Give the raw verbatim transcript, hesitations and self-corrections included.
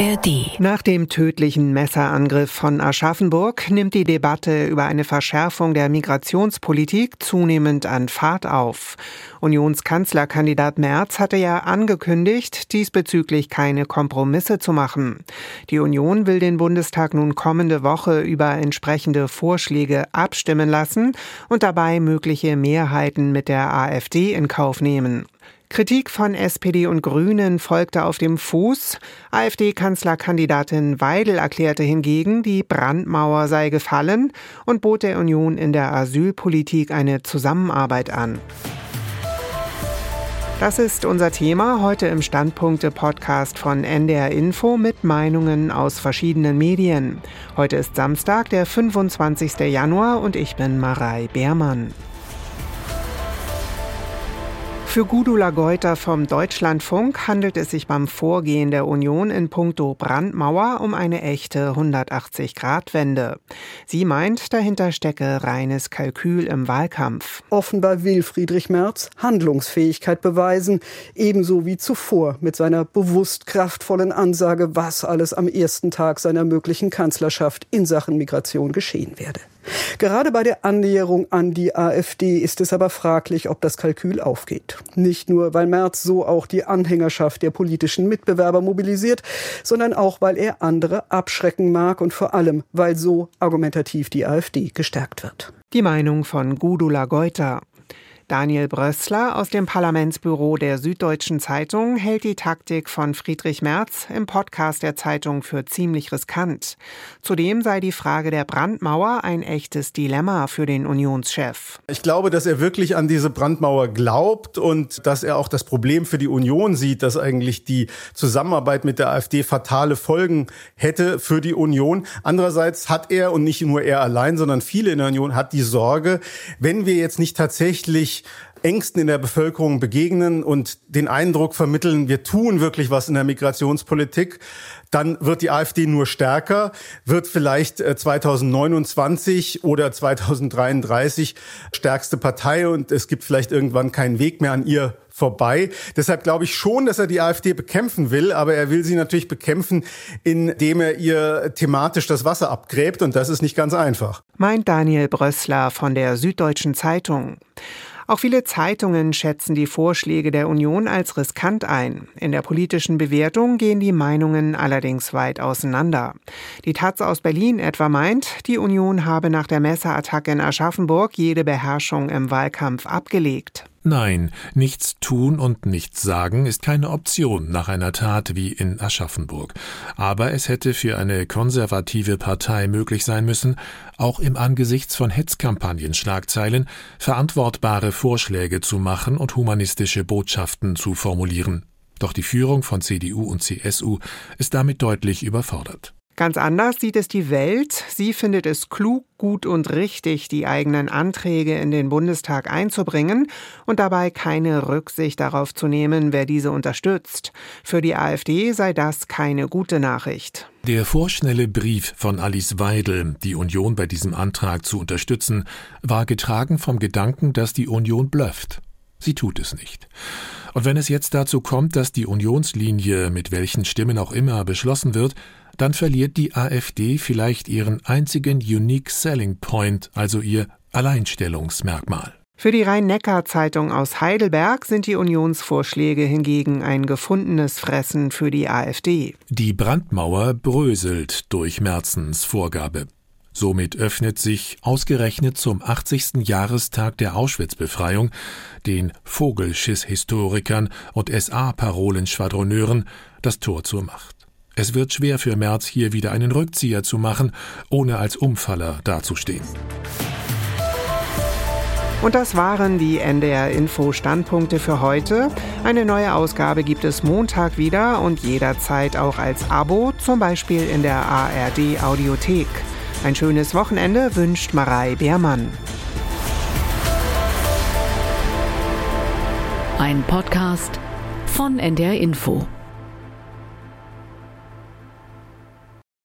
A R D. Nach dem tödlichen Messerangriff von Aschaffenburg nimmt die Debatte über eine Verschärfung der Migrationspolitik zunehmend an Fahrt auf. Unionskanzlerkandidat Merz hatte ja angekündigt, diesbezüglich keine Kompromisse zu machen. Die Union will den Bundestag nun kommende Woche über entsprechende Vorschläge abstimmen lassen und dabei mögliche Mehrheiten mit der AfD in Kauf nehmen. Kritik von S P D und Grünen folgte auf dem Fuß. AfD-Kanzlerkandidatin Weidel erklärte hingegen, die Brandmauer sei gefallen und bot der Union in der Asylpolitik eine Zusammenarbeit an. Das ist unser Thema heute im Standpunkte-Podcast von N D R Info mit Meinungen aus verschiedenen Medien. Heute ist Samstag, der fünfundzwanzigster Januar und ich bin Marei Beermann. Für Gudula Geuter vom Deutschlandfunk handelt es sich beim Vorgehen der Union in puncto Brandmauer um eine echte hundertachtzig-Grad-Wende. Sie meint, dahinter stecke reines Kalkül im Wahlkampf. Offenbar will Friedrich Merz Handlungsfähigkeit beweisen, ebenso wie zuvor mit seiner bewusst kraftvollen Ansage, was alles am ersten Tag seiner möglichen Kanzlerschaft in Sachen Migration geschehen werde. Gerade bei der Annäherung an die AfD ist es aber fraglich, ob das Kalkül aufgeht. Nicht nur, weil Merz so auch die Anhängerschaft der politischen Mitbewerber mobilisiert, sondern auch, weil er andere abschrecken mag und vor allem, weil so argumentativ die AfD gestärkt wird. Die Meinung von Gudula Geuter. Daniel Brössler aus dem Parlamentsbüro der Süddeutschen Zeitung hält die Taktik von Friedrich Merz im Podcast der Zeitung für ziemlich riskant. Zudem sei die Frage der Brandmauer ein echtes Dilemma für den Unionschef. Ich glaube, dass er wirklich an diese Brandmauer glaubt und dass er auch das Problem für die Union sieht, dass eigentlich die Zusammenarbeit mit der AfD fatale Folgen hätte für die Union. Andererseits hat er, und nicht nur er allein, sondern viele in der Union, hat die Sorge, wenn wir jetzt nicht tatsächlich Ängsten in der Bevölkerung begegnen und den Eindruck vermitteln, wir tun wirklich was in der Migrationspolitik, dann wird die AfD nur stärker, wird vielleicht zweitausendneunundzwanzig oder zweitausenddreiunddreißig stärkste Partei und es gibt vielleicht irgendwann keinen Weg mehr an ihr vorbei. Deshalb glaube ich schon, dass er die AfD bekämpfen will, aber er will sie natürlich bekämpfen, indem er ihr thematisch das Wasser abgräbt und das ist nicht ganz einfach. Meint Daniel Brössler von der Süddeutschen Zeitung. Auch viele Zeitungen schätzen die Vorschläge der Union als riskant ein. In der politischen Bewertung gehen die Meinungen allerdings weit auseinander. Die Taz aus Berlin etwa meint, die Union habe nach der Messerattacke in Aschaffenburg jede Beherrschung im Wahlkampf abgelegt. Nein, nichts tun und nichts sagen ist keine Option nach einer Tat wie in Aschaffenburg. Aber es hätte für eine konservative Partei möglich sein müssen, auch im Angesichts von Hetzkampagnen-Schlagzeilen verantwortbare Vorschläge zu machen und humanistische Botschaften zu formulieren. Doch die Führung von C D U und C S U ist damit deutlich überfordert. Ganz anders sieht es die Welt. Sie findet es klug, gut und richtig, die eigenen Anträge in den Bundestag einzubringen und dabei keine Rücksicht darauf zu nehmen, wer diese unterstützt. Für die AfD sei das keine gute Nachricht. Der vorschnelle Brief von Alice Weidel, die Union bei diesem Antrag zu unterstützen, war getragen vom Gedanken, dass die Union blufft. Sie tut es nicht. Und wenn es jetzt dazu kommt, dass die Unionslinie mit welchen Stimmen auch immer beschlossen wird, dann verliert die AfD vielleicht ihren einzigen Unique Selling Point, also ihr Alleinstellungsmerkmal. Für die Rhein-Neckar-Zeitung aus Heidelberg sind die Unionsvorschläge hingegen ein gefundenes Fressen für die AfD. Die Brandmauer bröselt durch Merzens Vorgabe. Somit öffnet sich ausgerechnet zum achtzigsten Jahrestag der Auschwitz-Befreiung den Vogelschiss-Historikern und S A-Parolenschwadroneuren das Tor zur Macht. Es wird schwer für Merz, hier wieder einen Rückzieher zu machen, ohne als Umfaller dazustehen. Und das waren die N D R-Info-Standpunkte für heute. Eine neue Ausgabe gibt es Montag wieder und jederzeit auch als Abo, zum Beispiel in der A R D-Audiothek. Ein schönes Wochenende wünscht Marei Beermann. Ein Podcast von N D R Info.